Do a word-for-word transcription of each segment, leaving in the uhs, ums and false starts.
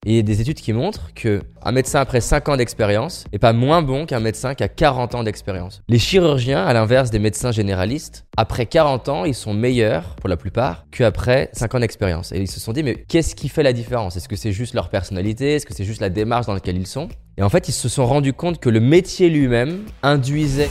Et il y a des études qui montrent qu'un médecin après cinq ans d'expérience n'est pas moins bon qu'un médecin qui a quarante ans d'expérience. Les chirurgiens, à l'inverse des médecins généralistes, après quarante ans, ils sont meilleurs, pour la plupart, qu'après cinq ans d'expérience. Et ils se sont dit, mais qu'est-ce qui fait la différence? Est-ce que c'est juste leur personnalité? Est-ce que c'est juste la démarche dans laquelle ils sont? Et en fait, ils se sont rendus compte que le métier lui-même induisait.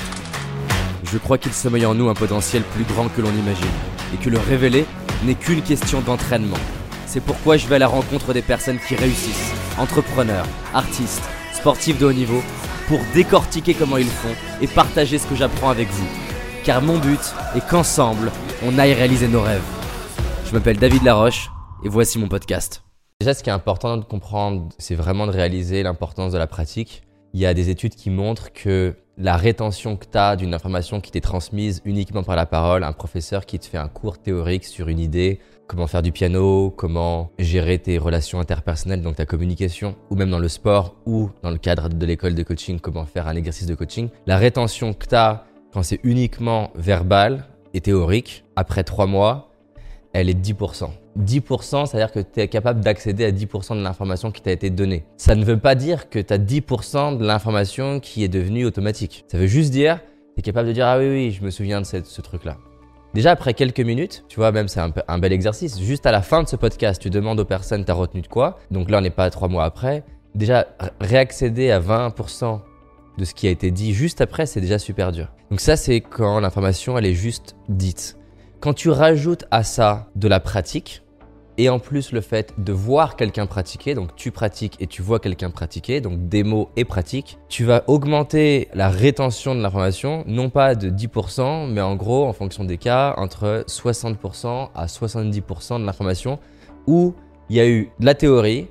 Je crois qu'il sommeille en nous un potentiel plus grand que l'on imagine, et que le révéler n'est qu'une question d'entraînement. C'est pourquoi je vais à la rencontre des personnes qui réussissent, entrepreneurs, artistes, sportifs de haut niveau, pour décortiquer comment ils font et partager ce que j'apprends avec vous. Car mon but est qu'ensemble, on aille réaliser nos rêves. Je m'appelle David Laroche et voici mon podcast. Déjà, ce qui est important de comprendre, c'est vraiment de réaliser l'importance de la pratique. Il y a des études qui montrent que la rétention que tu as d'une information qui t'est transmise uniquement par la parole, un professeur qui te fait un cours théorique sur une idée, comment faire du piano, comment gérer tes relations interpersonnelles, donc ta communication, ou même dans le sport ou dans le cadre de l'école de coaching, comment faire un exercice de coaching. La rétention que tu as quand c'est uniquement verbal et théorique, après trois mois, elle est de dix pour cent. dix pour cent, c'est-à-dire que tu es capable d'accéder à dix pour cent de l'information qui t'a été donnée. Ça ne veut pas dire que tu as dix pour cent de l'information qui est devenue automatique. Ça veut juste dire que tu es capable de dire « Ah oui, oui, je me souviens de ce, ce truc-là ». Déjà, après quelques minutes, tu vois, même c'est un, un bel exercice. Juste à la fin de ce podcast, tu demandes aux personnes « T'as retenu de quoi ?» Donc là, on n'est pas à trois mois après. Déjà, réaccéder à vingt pour cent de ce qui a été dit juste après, c'est déjà super dur. Donc ça, c'est quand l'information, elle est juste dite. Quand tu rajoutes à ça de la pratique, et en plus le fait de voir quelqu'un pratiquer, donc tu pratiques et tu vois quelqu'un pratiquer, donc démo et pratique, tu vas augmenter la rétention de l'information, non pas de dix pour cent, mais en gros, en fonction des cas, entre soixante pour cent à soixante-dix pour cent de l'information où il y a eu de la théorie,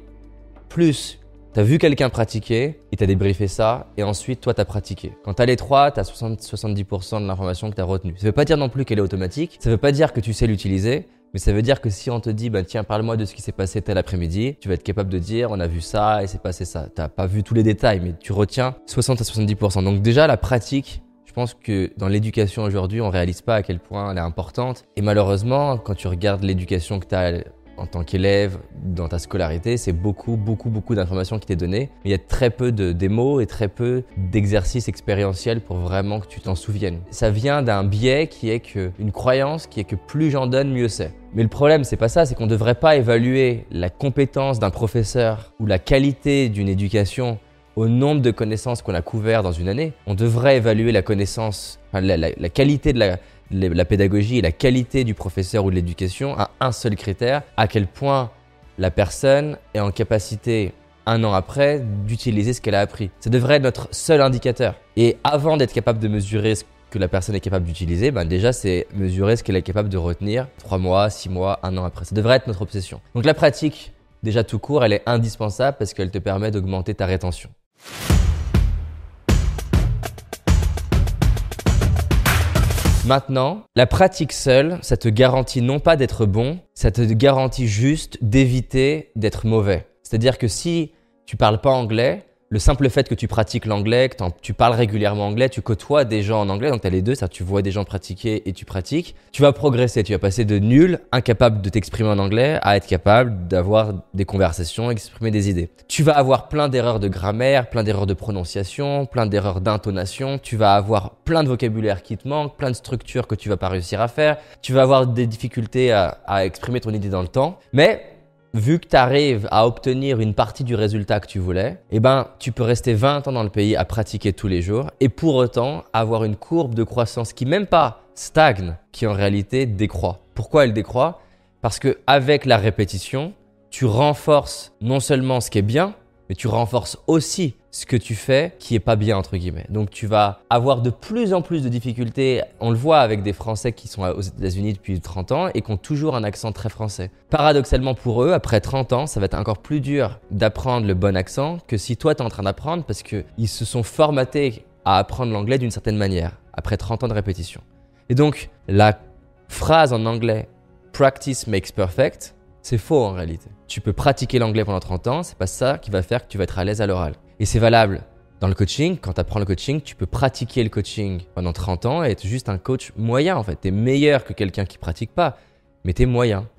plus tu as vu quelqu'un pratiquer et tu as débriefé ça, et ensuite toi tu as pratiqué. Quand tu as les trois, tu as soixante à soixante-dix pour cent de l'information que tu as retenue. Ça ne veut pas dire non plus qu'elle est automatique, ça ne veut pas dire que tu sais l'utiliser, mais ça veut dire que si on te dit bah, « Tiens, parle-moi de ce qui s'est passé tel après-midi », tu vas être capable de dire « On a vu ça et c'est passé ça ». Tu n'as pas vu tous les détails, mais tu retiens soixante à soixante-dix pour cent. Donc déjà, la pratique, je pense que dans l'éducation aujourd'hui, on ne réalise pas à quel point elle est importante. Et malheureusement, quand tu regardes l'éducation que tu as en tant qu'élève, dans ta scolarité, c'est beaucoup, beaucoup, beaucoup d'informations qui t'est données. Mais il y a très peu de démos et très peu d'exercices expérientiels pour vraiment que tu t'en souviennes. Ça vient d'un biais qui est que, une croyance qui est que plus j'en donne, mieux c'est. Mais le problème, c'est pas ça, c'est qu'on ne devrait pas évaluer la compétence d'un professeur ou la qualité d'une éducation au nombre de connaissances qu'on a couvertes dans une année. On devrait évaluer la connaissance, enfin, la, la, la qualité de la la pédagogie et la qualité du professeur ou de l'éducation à un seul critère, à quel point la personne est en capacité, un an après, d'utiliser ce qu'elle a appris. Ça devrait être notre seul indicateur. Et avant d'être capable de mesurer ce que la personne est capable d'utiliser, ben déjà c'est mesurer ce qu'elle est capable de retenir trois mois, six mois, un an après. Ça devrait être notre obsession. Donc la pratique, déjà tout court, elle est indispensable parce qu'elle te permet d'augmenter ta rétention. Maintenant, la pratique seule, ça te garantit non pas d'être bon, ça te garantit juste d'éviter d'être mauvais. C'est-à-dire que si tu parles pas anglais, le simple fait que tu pratiques l'anglais, que tu parles régulièrement anglais, tu côtoies des gens en anglais, donc tu as les deux, c'est-à-dire que tu vois des gens pratiquer et tu pratiques, tu vas progresser, tu vas passer de nul, incapable de t'exprimer en anglais, à être capable d'avoir des conversations, exprimer des idées. Tu vas avoir plein d'erreurs de grammaire, plein d'erreurs de prononciation, plein d'erreurs d'intonation, tu vas avoir plein de vocabulaire qui te manque, plein de structures que tu vas pas réussir à faire, tu vas avoir des difficultés à, à exprimer ton idée dans le temps, mais vu que tu arrives à obtenir une partie du résultat que tu voulais, eh ben, tu peux rester vingt ans dans le pays à pratiquer tous les jours et pour autant avoir une courbe de croissance qui même pas stagne, qui en réalité décroît. Pourquoi elle décroît? Parce qu'avec la répétition, tu renforces non seulement ce qui est bien, mais tu renforces aussi ce que tu fais qui est pas bien entre guillemets. Donc tu vas avoir de plus en plus de difficultés. On le voit avec des Français qui sont aux États-Unis depuis trente ans et qui ont toujours un accent très français. Paradoxalement pour eux, après trente ans, ça va être encore plus dur d'apprendre le bon accent que si toi tu es en train d'apprendre parce qu'ils se sont formatés à apprendre l'anglais d'une certaine manière après trente ans de répétition. Et donc la phrase en anglais « practice makes perfect », c'est faux en réalité. Tu peux pratiquer l'anglais pendant trente ans, c'est pas ça qui va faire que tu vas être à l'aise à l'oral. Et c'est valable dans le coaching. Quand tu apprends le coaching, tu peux pratiquer le coaching pendant trente ans et être juste un coach moyen en fait. Tu es meilleur que quelqu'un qui pratique pas, mais tu es moyen.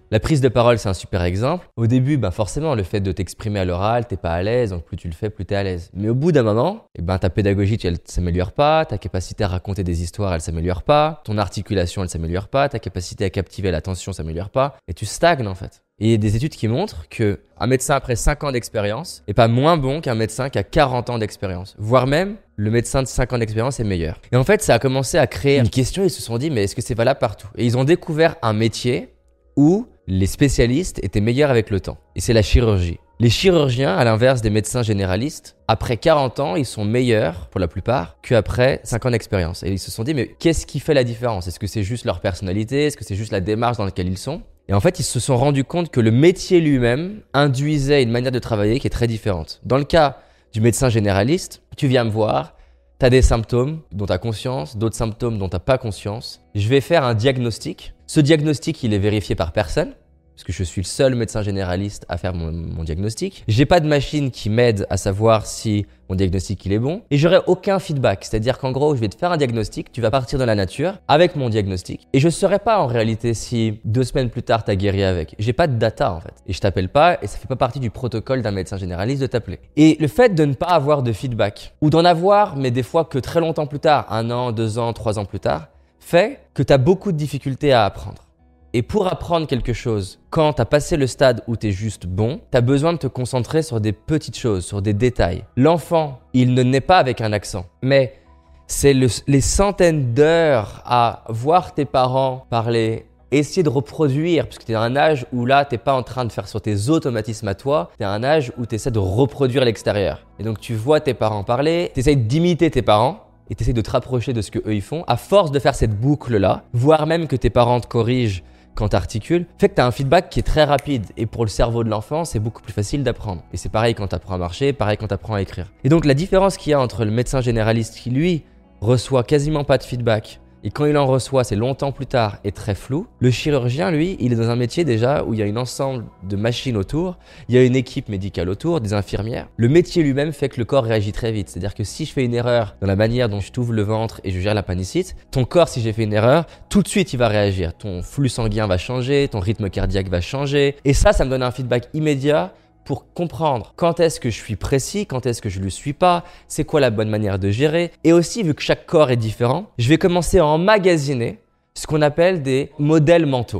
La prise de parole, c'est un super exemple. Au début, ben forcément, le fait de t'exprimer à l'oral, t'es pas à l'aise, donc plus tu le fais, plus t'es à l'aise. Mais au bout d'un moment, eh ben, ta pédagogie, elle s'améliore pas, ta capacité à raconter des histoires, elle s'améliore pas, ton articulation, elle s'améliore pas, ta capacité à captiver l'attention s'améliore pas, et tu stagnes en fait. Et il y a des études qui montrent qu'un médecin après cinq ans d'expérience est pas moins bon qu'un médecin qui a quarante ans d'expérience. Voire même, le médecin de cinq ans d'expérience est meilleur. Et en fait, ça a commencé à créer une question, ils se sont dit, mais est-ce que c'est valable partout? Et ils ont découvert un métier où les spécialistes étaient meilleurs avec le temps. Et c'est la chirurgie. Les chirurgiens, à l'inverse des médecins généralistes, après quarante ans, ils sont meilleurs, pour la plupart, qu'après cinq ans d'expérience. Et ils se sont dit, mais qu'est-ce qui fait la différence? Est-ce que c'est juste leur personnalité? Est-ce que c'est juste la démarche dans laquelle ils sont? Et en fait, ils se sont rendus compte que le métier lui-même induisait une manière de travailler qui est très différente. Dans le cas du médecin généraliste, tu viens me voir, tu as des symptômes dont tu as conscience, d'autres symptômes dont tu n'as pas conscience. Je vais faire un diagnostic. Ce diagnostic, il est vérifié par personne, parce que je suis le seul médecin généraliste à faire mon, mon diagnostic. J'ai pas de machine qui m'aide à savoir si mon diagnostic il est bon. Et j'aurai aucun feedback. C'est-à-dire qu'en gros, je vais te faire un diagnostic, tu vas partir dans la nature avec mon diagnostic. Et je saurai pas en réalité si deux semaines plus tard, tu as guéri avec. J'ai pas de data en fait. Et je t'appelle pas et ça fait pas partie du protocole d'un médecin généraliste de t'appeler. Et le fait de ne pas avoir de feedback, ou d'en avoir, mais des fois que très longtemps plus tard, un an, deux ans, trois ans plus tard, fait que tu as beaucoup de difficultés à apprendre. Et pour apprendre quelque chose, quand tu as passé le stade où tu es juste bon, tu as besoin de te concentrer sur des petites choses, sur des détails. L'enfant, il ne naît pas avec un accent, mais c'est le, les centaines d'heures à voir tes parents parler, essayer de reproduire, parce que tu es à un âge où là, tu n'es pas en train de faire sur tes automatismes à toi, tu es à un âge où tu essaies de reproduire l'extérieur. Et donc tu vois tes parents parler, tu essaies d'imiter tes parents, et tu essaies de te rapprocher de ce qu'eux ils font. À force de faire cette boucle-là, voire même que tes parents te corrigent quand tu articules, fait que tu as un feedback qui est très rapide. Et pour le cerveau de l'enfant, c'est beaucoup plus facile d'apprendre. Et c'est pareil quand tu apprends à marcher, pareil quand tu apprends à écrire. Et donc la différence qu'il y a entre le médecin généraliste qui, lui, reçoit quasiment pas de feedback, et quand il en reçoit, c'est longtemps plus tard et très flou. Le chirurgien, lui, il est dans un métier déjà où il y a un ensemble de machines autour, il y a une équipe médicale autour, des infirmières. Le métier lui-même fait que le corps réagit très vite. C'est-à-dire que si je fais une erreur dans la manière dont je t'ouvre le ventre et je gère l'appendicite, ton corps, si j'ai fait une erreur, tout de suite, il va réagir. Ton flux sanguin va changer, ton rythme cardiaque va changer. Et ça, ça me donne un feedback immédiat pour comprendre quand est-ce que je suis précis, quand est-ce que je ne le suis pas, c'est quoi la bonne manière de gérer. Et aussi, vu que chaque corps est différent, je vais commencer à emmagasiner ce qu'on appelle des modèles mentaux.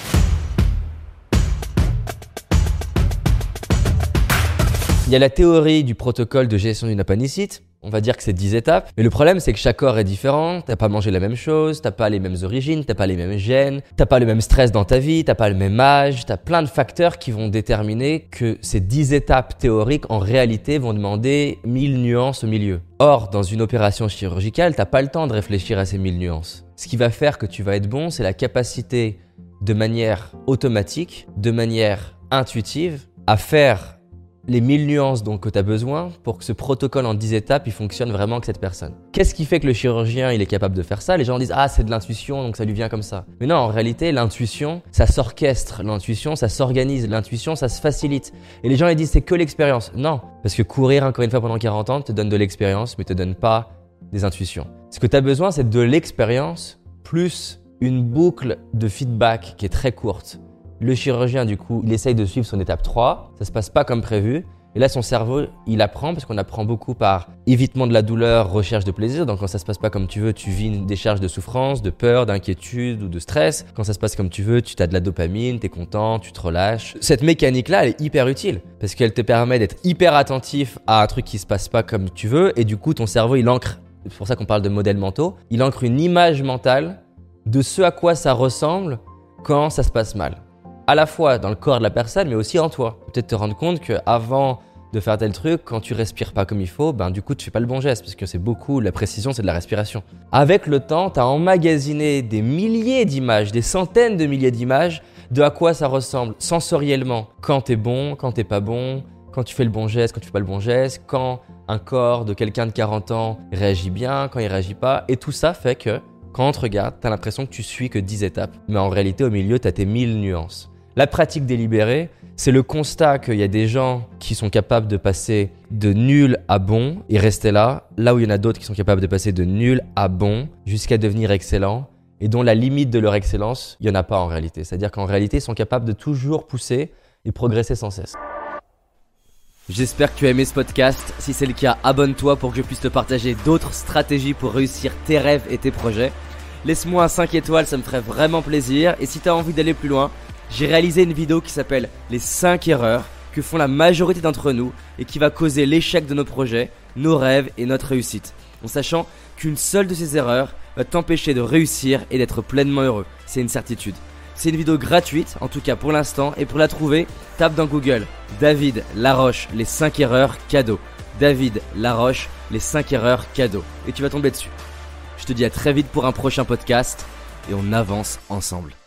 Il y a la théorie du protocole de gestion d'une appendicite. On va dire que c'est dix étapes. Mais le problème, c'est que chaque corps est différent. T'as pas mangé la même chose, t'as pas les mêmes origines, t'as pas les mêmes gènes, t'as pas le même stress dans ta vie, t'as pas le même âge. T'as plein de facteurs qui vont déterminer que ces dix étapes théoriques, en réalité, vont demander mille nuances au milieu. Or, dans une opération chirurgicale, t'as pas le temps de réfléchir à ces mille nuances. Ce qui va faire que tu vas être bon, c'est la capacité de manière automatique, de manière intuitive, à faire les mille nuances dont tu as besoin pour que ce protocole en dix étapes, il fonctionne vraiment avec cette personne. Qu'est-ce qui fait que le chirurgien, il est capable de faire ça? Les gens disent « Ah, c'est de l'intuition, donc ça lui vient comme ça. » Mais non, en réalité, l'intuition, ça s'orchestre. L'intuition, ça s'organise. L'intuition, ça se facilite. Et les gens, ils disent « C'est que l'expérience. » Non, parce que courir encore une fois pendant quarante ans te donne de l'expérience, mais te donne pas des intuitions. Ce que tu as besoin, c'est de l'expérience plus une boucle de feedback qui est très courte. Le chirurgien, du coup, il essaye de suivre son étape trois. Ça se passe pas comme prévu. Et là, son cerveau, il apprend parce qu'on apprend beaucoup par évitement de la douleur, recherche de plaisir. Donc, quand ça se passe pas comme tu veux, tu vis une décharge de souffrance, de peur, d'inquiétude ou de stress. Quand ça se passe comme tu veux, tu as de la dopamine, tu es content, tu te relâches. Cette mécanique-là, elle est hyper utile parce qu'elle te permet d'être hyper attentif à un truc qui se passe pas comme tu veux. Et du coup, ton cerveau, il ancre, c'est pour ça qu'on parle de modèles mentaux, il ancre une image mentale de ce à quoi ça ressemble quand ça se passe mal. À la fois dans le corps de la personne, mais aussi en toi. Peut-être te rendre compte qu'avant de faire tel truc, quand tu respires pas comme il faut, ben du coup tu fais pas le bon geste, parce que c'est beaucoup, la précision c'est de la respiration. Avec le temps, tu as emmagasiné des milliers d'images, des centaines de milliers d'images de à quoi ça ressemble sensoriellement. Quand t'es bon, quand t'es pas bon, quand tu fais le bon geste, quand tu fais pas le bon geste, quand un corps de quelqu'un de quarante ans réagit bien, quand il réagit pas. Et tout ça fait que quand on te regarde, tu as l'impression que tu suis que dix étapes. Mais en réalité, au milieu, tu as tes mille nuances. La pratique délibérée, c'est le constat qu'il y a des gens qui sont capables de passer de nul à bon et rester là, là où il y en a d'autres qui sont capables de passer de nul à bon jusqu'à devenir excellent. et dont la limite de leur excellence, il n'y en a pas en réalité. C'est-à-dire qu'en réalité, ils sont capables de toujours pousser et progresser sans cesse. J'espère que tu as aimé ce podcast. Si c'est le cas, abonne-toi pour que je puisse te partager d'autres stratégies pour réussir tes rêves et tes projets. Laisse-moi un cinq étoiles, ça me ferait vraiment plaisir. Et si tu as envie d'aller plus loin, j'ai réalisé une vidéo qui s'appelle les cinq erreurs que font la majorité d'entre nous et qui va causer l'échec de nos projets, nos rêves et notre réussite. En sachant qu'une seule de ces erreurs va t'empêcher de réussir et d'être pleinement heureux. C'est une certitude. C'est une vidéo gratuite, en tout cas pour l'instant, et pour la trouver, tape dans Google David Laroche, les cinq erreurs cadeaux. David Laroche, les cinq erreurs cadeaux. Et tu vas tomber dessus. Je te dis à très vite pour un prochain podcast et on avance ensemble.